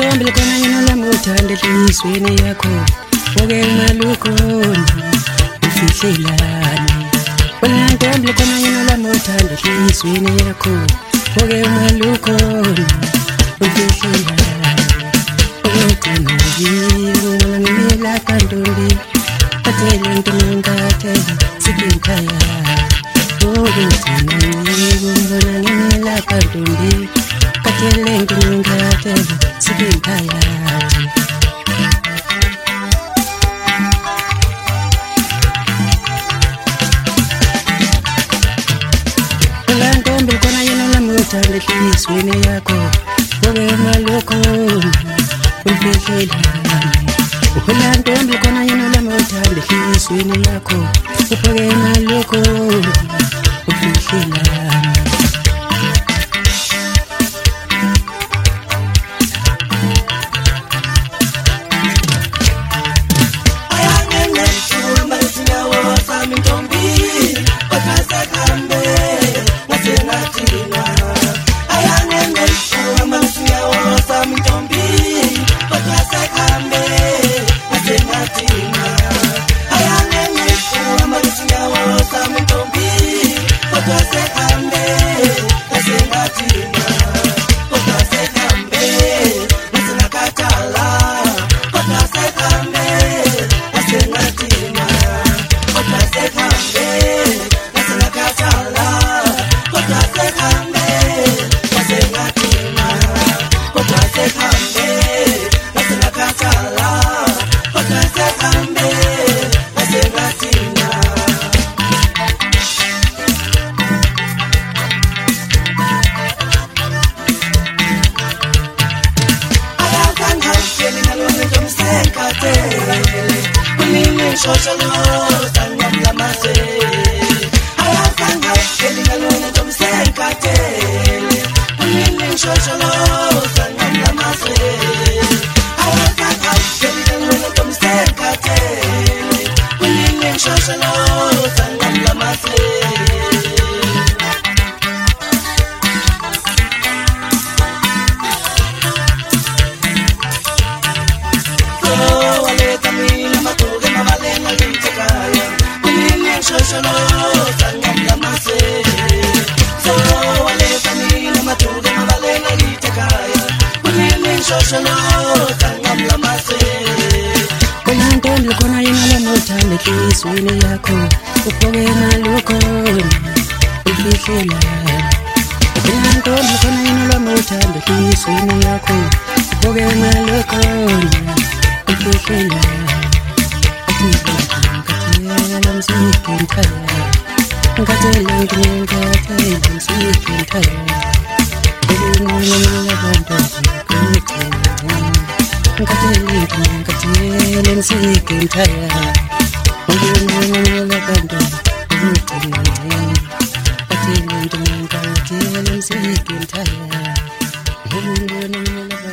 ntombi khona yena lamuthanda enhlizweni yakho oke malukhona ufihlelani wena ntombi khona yena lamuthanda enhlizweni yakho oke malukhona ufihlelani ogcina yini ngimela kantombi kathele ntombi sikinkhaya ogcina yini ngimela kantombi kathele ntombi sikinkhaya ntombi khona yena lamuthanda enhlizweni yakho oke malukhona ufihlelani uphela ntombi khona yena lamuthanda enhlizweni yakho oke malukhona ufihlelani ntombi khona yena lamuthanda enhlizweni yakho oke malukhona ufihlelani ntombi khona yena lamuthanda enhlizweni yakho oke malukhona ufihlelani Kathele